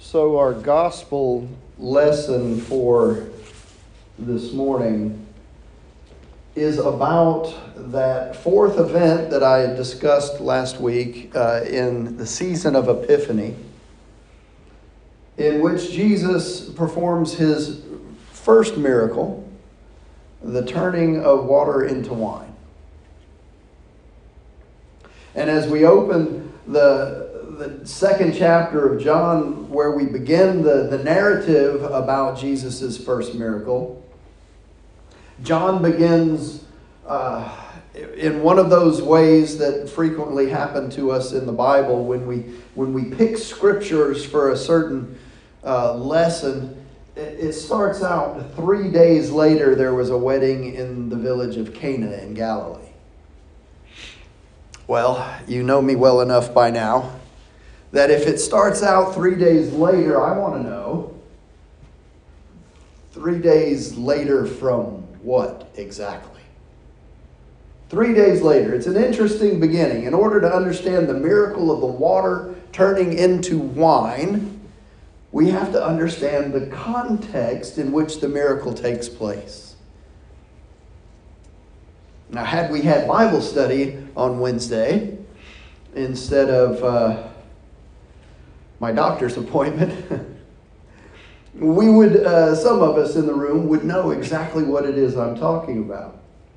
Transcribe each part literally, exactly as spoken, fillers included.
So our gospel lesson for this morning is about that fourth event that I discussed last week uh, in the season of Epiphany, in which Jesus performs his first miracle, the turning of water into wine. And as we open the the second chapter of John, where we begin the, the narrative about Jesus' first miracle, John begins uh, in one of those ways that frequently happen to us in the Bible when we when we pick scriptures for a certain uh, lesson. It starts out three days later, there was a wedding in the village of Cana in Galilee. Well, you know me well enough by now that if it starts out three days later, I want to know, three days later from what exactly? Three days later. It's an interesting beginning. In order to understand the miracle of the water turning into wine, we have to understand the context in which the miracle takes place. Now, had we had Bible study on Wednesday instead of uh, my doctor's appointment, we would, uh, some of us in the room would know exactly what it is I'm talking about.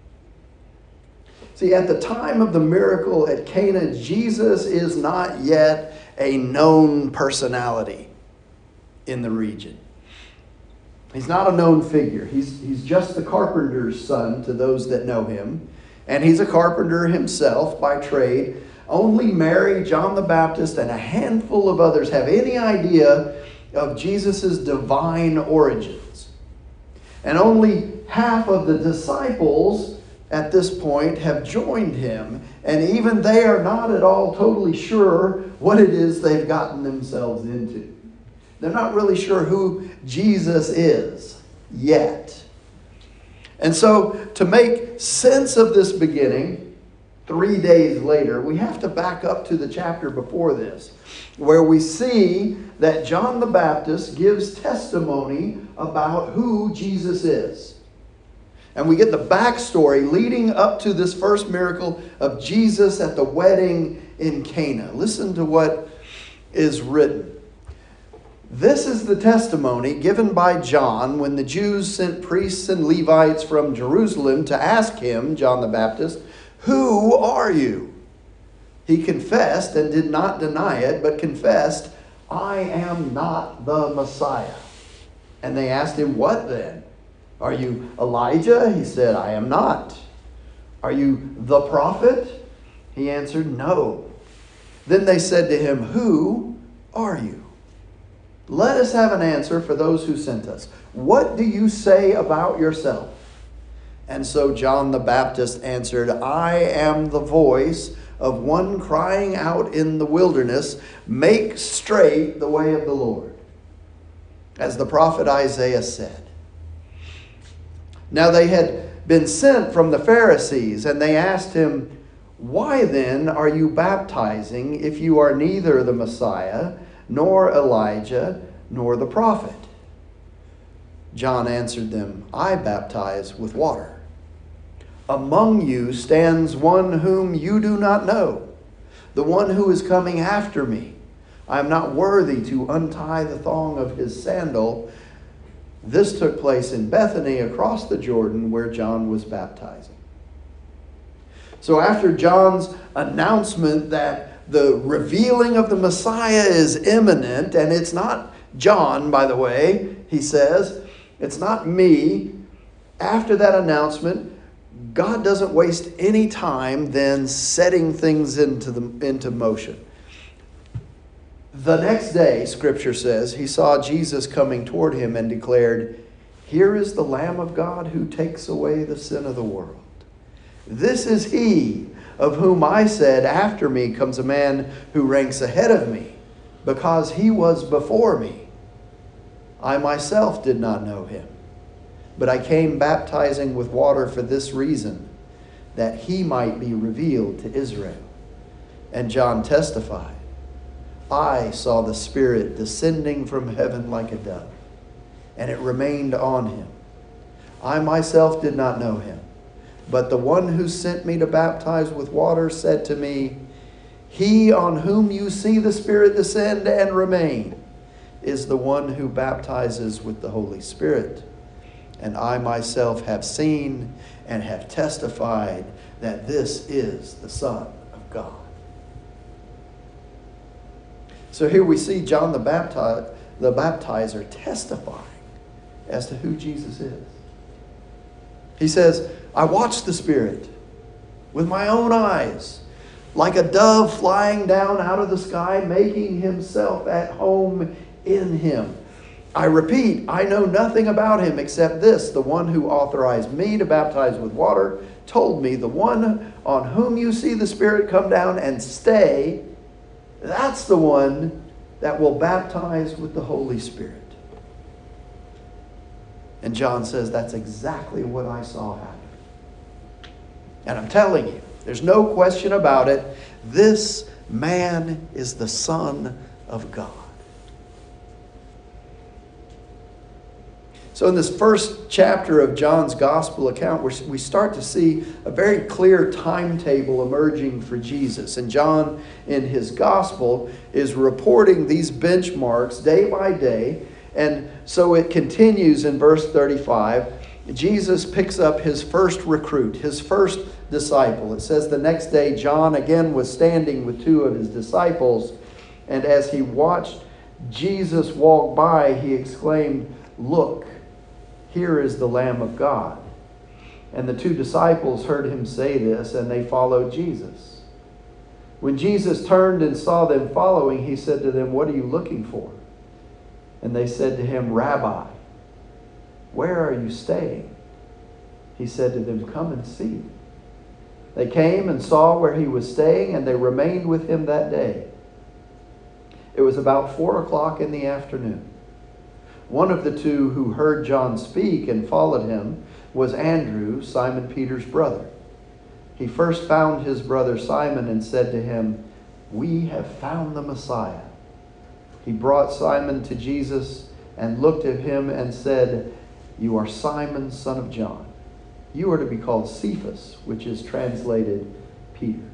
See, at the time of the miracle at Cana, Jesus is not yet a known personality in the region. He's not a known figure. He's, he's just the carpenter's son to those that know him. And he's a carpenter himself by trade. Only Mary, John the Baptist, and a handful of others have any idea of Jesus' divine origins. And only half of the disciples at this point have joined him. And even they are not at all totally sure what it is they've gotten themselves into. They're not really sure who Jesus is yet. And so, to make sense of this beginning, three days later, we have to back up to the chapter before this, where we see that John the Baptist gives testimony about who Jesus is. And we get the backstory leading up to this first miracle of Jesus at the wedding in Cana. Listen to what is written. This is the testimony given by John when the Jews sent priests and Levites from Jerusalem to ask him, John the Baptist, "Who are you?" He confessed and did not deny it, but confessed, "I am not the Messiah." And they asked him, "What then? Are you Elijah?" He said, "I am not." "Are you the prophet?" He answered, "No." Then they said to him, "Who are you? Let us have an answer for those who sent us. What do you say about yourself?" And so John the Baptist answered, "I am the voice of one crying out in the wilderness, 'Make straight the way of the Lord,' as the prophet Isaiah said." Now they had been sent from the Pharisees, and they asked him, "Why then are you baptizing if you are neither the Messiah, nor Elijah, nor the prophet?" John answered them, "I baptize with water. Among you stands one whom you do not know, the one who is coming after me. I am not worthy to untie the thong of his sandal." This took place in Bethany across the Jordan where John was baptizing. So after John's announcement that the revealing of the Messiah is imminent, and it's not John, by the way, he says, it's not me. After that announcement, God doesn't waste any time then setting things into the into motion. The next day, Scripture says, he saw Jesus coming toward him and declared, "Here is the Lamb of God who takes away the sin of the world. This is he of whom I said, 'After me comes a man who ranks ahead of me, because he was before me.' I myself did not know him, but I came baptizing with water for this reason, that he might be revealed to Israel." And John testified, I saw the Spirit descending from heaven like a dove, and it remained on him. I myself did not know him, but the one who sent me to baptize with water said to me, He on whom you see the Spirit descend and remain is the one who baptizes with the Holy Spirit. And I myself have seen and have testified that this is the Son of God. So here we see John the, Bapti- the Baptizer testifying as to who Jesus is. He says, I watched the Spirit with my own eyes, like a dove flying down out of the sky, making himself at home in him. I repeat, I know nothing about him except this. The one who authorized me to baptize with water told me, the one on whom you see the Spirit come down and stay, that's the one that will baptize with the Holy Spirit. And John says that's exactly what I saw happen. And I'm telling you, there's no question about it. This man is the Son of God. So in this first chapter of John's gospel account, we start to see a very clear timetable emerging for Jesus. And John, in his gospel, is reporting these benchmarks day by day. And so it continues in verse thirty-five. Jesus picks up his first recruit, his first disciple. It says, the next day John again was standing with two of his disciples. And as he watched Jesus walk by, he exclaimed, Look, here is the Lamb of God. And the two disciples heard him say this, and they followed Jesus. When Jesus turned and saw them following, he said to them, What are you looking for? And they said to him, Rabbi, where are you staying? He said to them, Come and see. They came and saw where he was staying, and they remained with him that day. It was about four o'clock in the afternoon. One of the two who heard John speak and followed him was Andrew, Simon Peter's brother. He first found his brother Simon and said to him, We have found the Messiah. He brought Simon to Jesus and looked at him and said, You are Simon, son of John. You are to be called Cephas, which is translated Peter.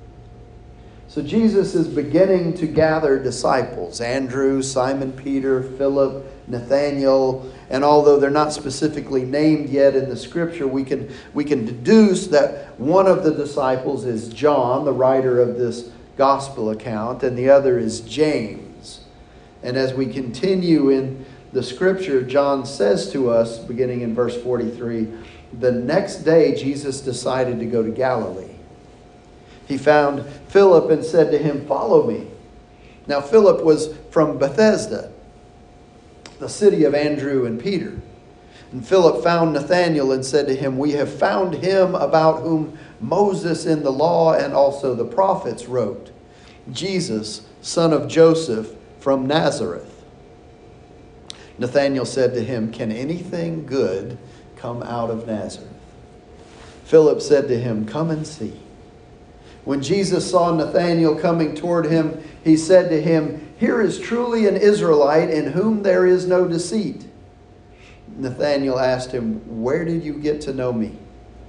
So Jesus is beginning to gather disciples. Andrew, Simon Peter, Philip, Nathanael, and although they're not specifically named yet in the scripture, we can, we can deduce that one of the disciples is John, the writer of this gospel account, and the other is James. And as we continue in the scripture, John says to us, beginning in verse forty-three, the next day Jesus decided to go to Galilee. He found Philip and said to him, Follow me. Now Philip was from Bethsaida, the city of Andrew and Peter. And Philip found Nathanael and said to him, We have found him about whom Moses in the law and also the prophets wrote, Jesus, son of Joseph from Nazareth. Nathanael said to him, Can anything good come out of Nazareth? Philip said to him, Come and see. When Jesus saw Nathanael coming toward him, he said to him, Here is truly an Israelite in whom there is no deceit. Nathanael asked him, Where did you get to know me?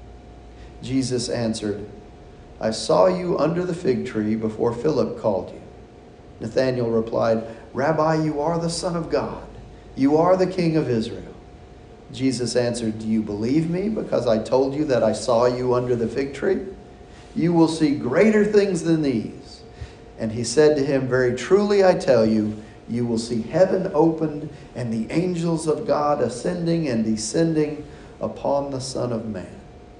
Jesus answered, I saw you under the fig tree before Philip called you. Nathanael replied, Rabbi, you are the Son of God. You are the King of Israel. Jesus answered, Do you believe me because I told you that I saw you under the fig tree? You will see greater things than these. And he said to him, Very truly I tell you, you will see heaven opened and the angels of God ascending and descending upon the Son of Man.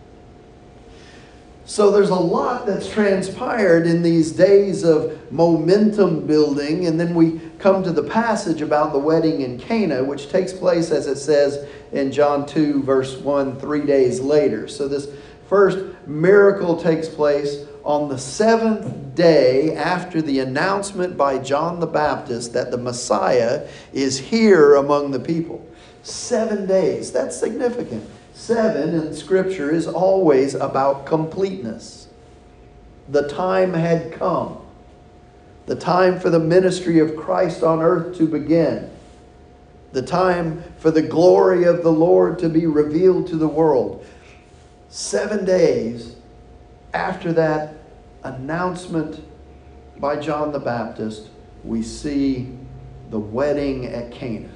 So there's a lot that's transpired in these days of momentum building. And then we come to the passage about the wedding in Cana, which takes place, as it says in John two, verse one, three days later. So this first miracle takes place on the seventh day after the announcement by John the Baptist that the Messiah is here among the people. Seven days. That's significant. Seven in Scripture is always about completeness. The time had come The time for the ministry of Christ on earth to begin. The time for the glory of the Lord to be revealed to the world. Seven days after that announcement by John the Baptist, we see the wedding at Cana.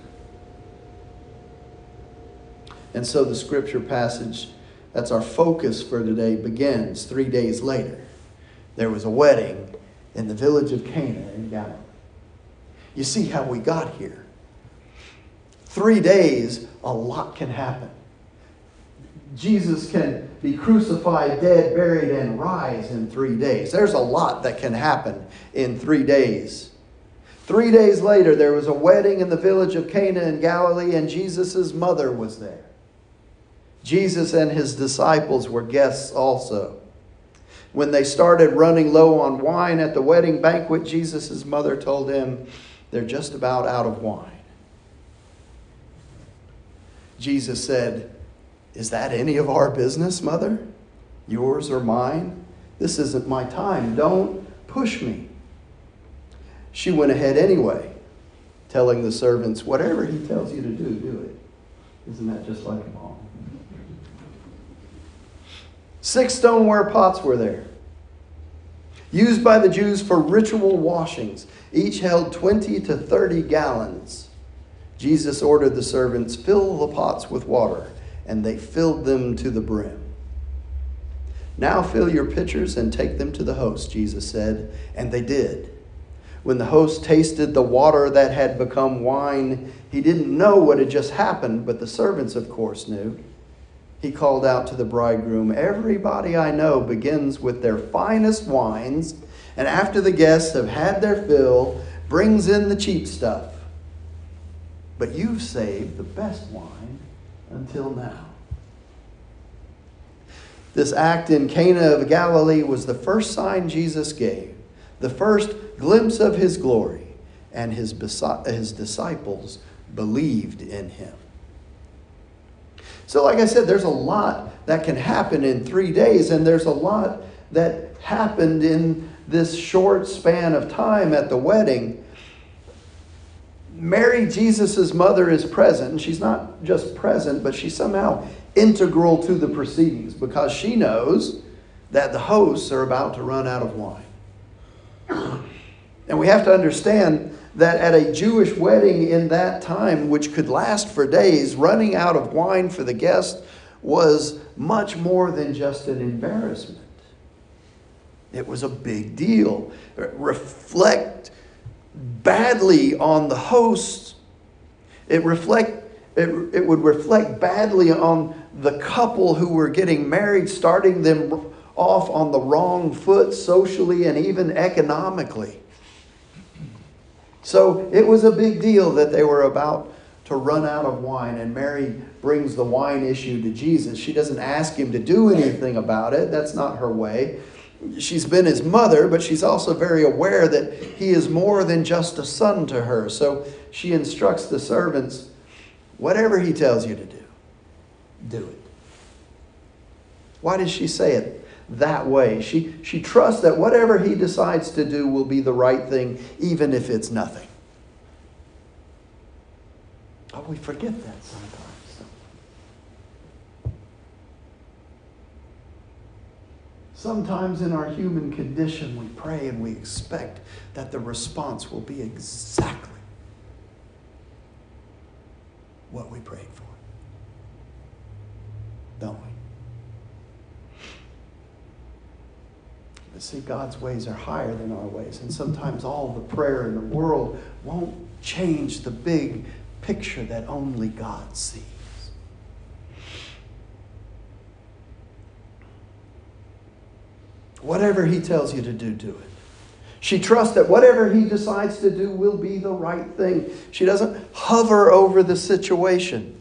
And so the scripture passage, that's our focus for today, begins three days later. There was a wedding in the village of Cana in Galilee. You see how we got here. Three days, a lot can happen. Jesus can be crucified, dead, buried, and rise in three days. There's a lot that can happen in three days. Three days later, there was a wedding in the village of Cana in Galilee, and Jesus' mother was there. Jesus and his disciples were guests also. When they started running low on wine at the wedding banquet, Jesus' mother told him, they're just about out of wine. Jesus said, is that any of our business, Mother? Yours or mine? This isn't my time. Don't push me. She went ahead anyway, telling the servants, whatever he tells you to do, do it. Isn't that just like a mom? Six stoneware pots were there, used by the Jews for ritual washings. Each held twenty to thirty gallons. Jesus ordered the servants, fill the pots with water, and they filled them to the brim. Now fill your pitchers and take them to the host, Jesus said, and they did. When the host tasted the water that had become wine, he didn't know what had just happened, but the servants, of course, knew. He called out to the bridegroom, everybody I know begins with their finest wines, and after the guests have had their fill, brings in the cheap stuff. But you've saved the best wine until now. This act in Cana of Galilee was the first sign Jesus gave, the first glimpse of his glory, and his, his disciples believed in him. So like I said, there's a lot that can happen in three days, and there's a lot that happened in this short span of time at the wedding. Mary, Jesus' mother, is present, and she's not just present, but she's somehow integral to the proceedings because she knows that the hosts are about to run out of wine. And we have to understand that at a Jewish wedding in that time, which could last for days, running out of wine for the guests was much more than just an embarrassment. It was a big deal. Reflect badly on the host. It reflect it, it would reflect badly on the couple who were getting married, starting them off on the wrong foot socially and even economically. So it was a big deal that they were about to run out of wine, and Mary brings the wine issue to Jesus. She doesn't ask him to do anything about it. That's not her way. She's been his mother, but she's also very aware that he is more than just a son to her. So she instructs the servants, whatever he tells you to do, do it. Why does she say it that way? She, she trusts that whatever he decides to do will be the right thing, even if it's nothing. Oh, we forget that sometimes. Sometimes in our human condition, we pray and we expect that the response will be exactly what we prayed for. Don't we? But see, God's ways are higher than our ways. And sometimes all the prayer in the world won't change the big picture that only God sees. Whatever he tells you to do, do it. She trusts that whatever he decides to do will be the right thing. She doesn't hover over the situation.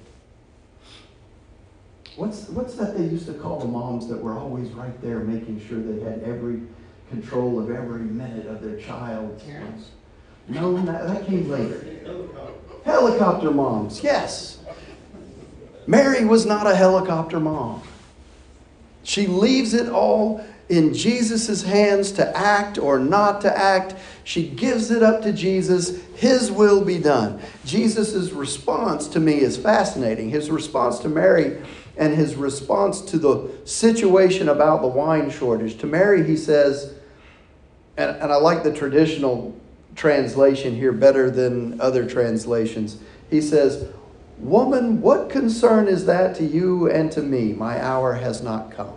What's, what's that they used to call the moms that were always right there making sure they had every control of every minute of their child? No, that, that came later. Helicopter moms, yes. Mary was not a helicopter mom. She leaves it all in Jesus' hands to act or not to act. She gives it up to Jesus. His will be done. Jesus' response to me is fascinating. His response to Mary and his response to the situation about the wine shortage. To Mary, he says, and, and I like the traditional translation here better than other translations. He says, "Woman, what concern is that to you and to me? My hour has not come."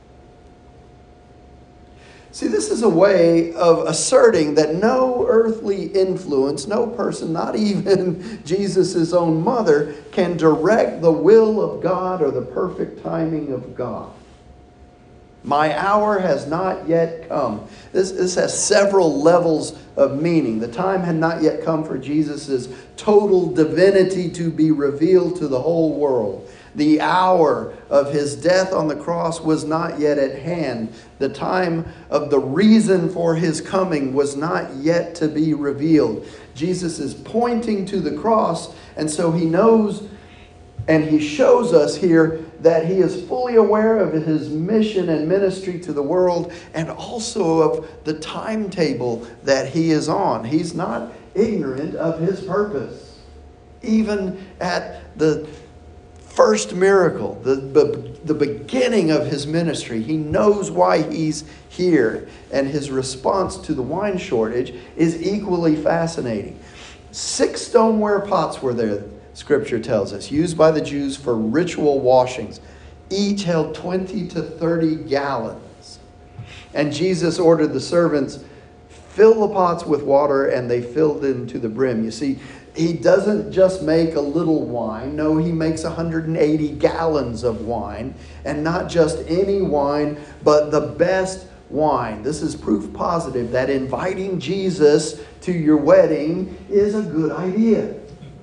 See, this is a way of asserting that no earthly influence, no person, not even Jesus' own mother, can direct the will of God or the perfect timing of God. My hour has not yet come. This, this has several levels of meaning. The time had not yet come for Jesus' total divinity to be revealed to the whole world. The hour of his death on the cross was not yet at hand. The time of the reason for his coming was not yet to be revealed. Jesus is pointing to the cross, and so he knows and he shows us here that he is fully aware of his mission and ministry to the world, and also of the timetable that he is on. He's not ignorant of his purpose. Even at the first miracle, the, the, the beginning of his ministry, he knows why he's here. And his response to the wine shortage is equally fascinating. Six stoneware pots were there, Scripture tells us, used by the Jews for ritual washings. Each held twenty to thirty gallons. And Jesus ordered the servants, fill the pots with water, and they filled them to the brim. You see, he doesn't just make a little wine. No, he makes one hundred eighty gallons of wine. And not just any wine, but the best wine. This is proof positive that inviting Jesus to your wedding is a good idea.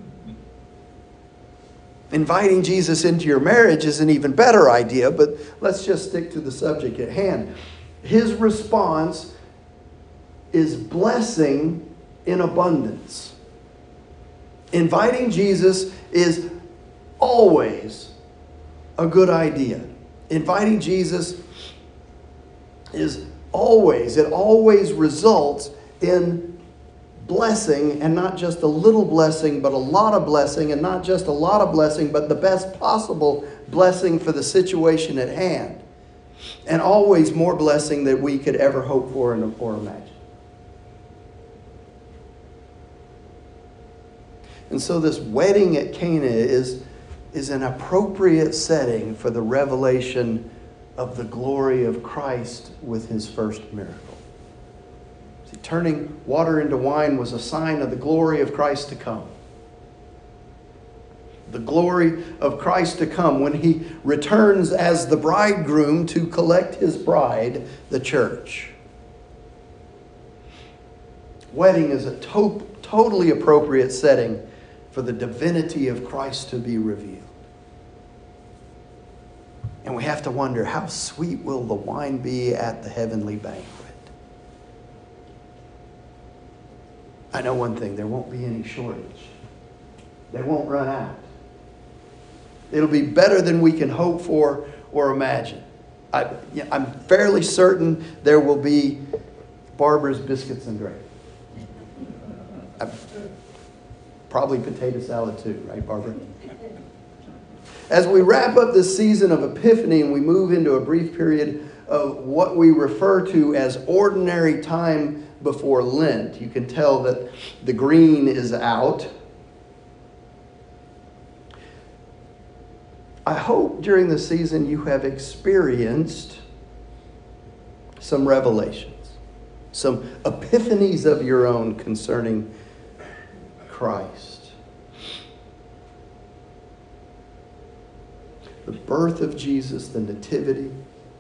Inviting Jesus into your marriage is an even better idea, but let's just stick to the subject at hand. His response is blessing in abundance. Inviting Jesus is always a good idea. Inviting Jesus is always, it always results in blessing, and not just a little blessing, but a lot of blessing, and not just a lot of blessing, but the best possible blessing for the situation at hand. And always more blessing than we could ever hope for or imagine. And so this wedding at Cana is, is an appropriate setting for the revelation of the glory of Christ with his first miracle. See, turning water into wine was a sign of the glory of Christ to come. The glory of Christ to come when he returns as the bridegroom to collect his bride, the church. Wedding is a to- totally appropriate setting for the divinity of Christ to be revealed. And we have to wonder, how sweet will the wine be at the heavenly banquet? I know one thing, there won't be any shortage. They won't run out. It'll be better than we can hope for or imagine. I, I'm fairly certain there will be Barbara's biscuits and gravy. I'm, Probably potato salad too, right, Barbara? As we wrap up this season of Epiphany and we move into a brief period of what we refer to as ordinary time before Lent, you can tell that the green is out. I hope during the season you have experienced some revelations, some epiphanies of your own concerning Christ. The birth of Jesus, the nativity,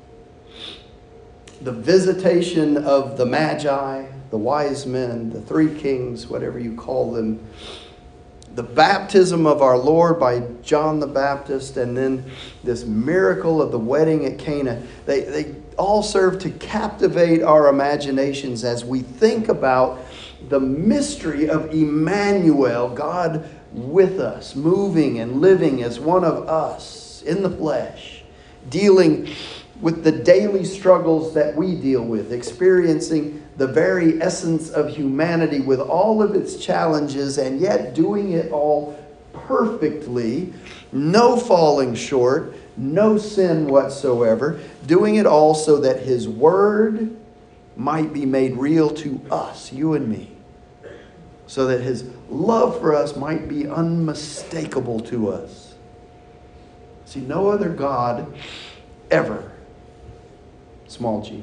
the visitation of the Magi, the wise men, the three kings, whatever you call them, the baptism of our Lord by John the Baptist, and then this miracle of the wedding at Cana. They, they all serve to captivate our imaginations as we think about the mystery of Emmanuel, God with us, moving and living as one of us in the flesh, dealing with the daily struggles that we deal with, experiencing the very essence of humanity with all of its challenges, and yet doing it all perfectly, no falling short, no sin whatsoever, doing it all so that His Word might be made real to us, you and me, so that His love for us might be unmistakable to us. See, no other God ever, small g,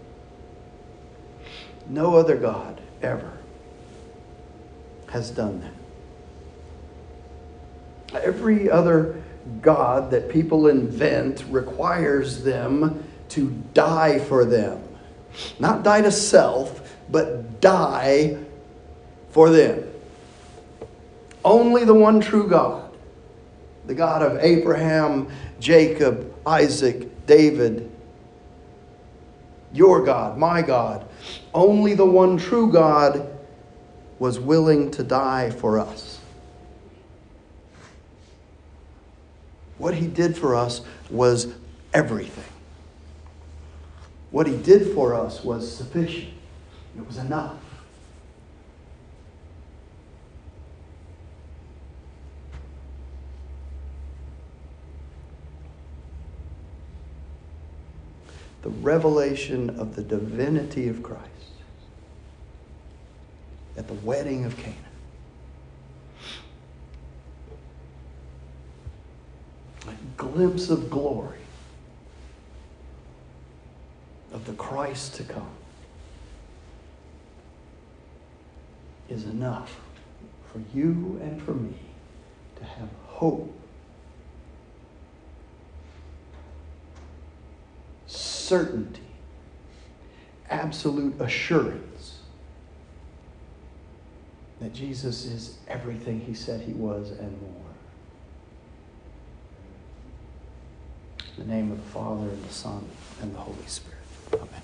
no other God ever has done that. Every other God that people invent requires them to die for them. Not die to self, but die for them. Only the one true God, the God of Abraham, Jacob, Isaac, David, your God, my God, only the one true God was willing to die for us. What He did for us was everything. What He did for us was sufficient. It was enough. The revelation of the divinity of Christ at the wedding of Cana. A glimpse of glory of the Christ to come is enough for you and for me to have hope, certainty, absolute assurance that Jesus is everything He said He was and more. In the name of the Father, and the Son, and the Holy Spirit. Amen.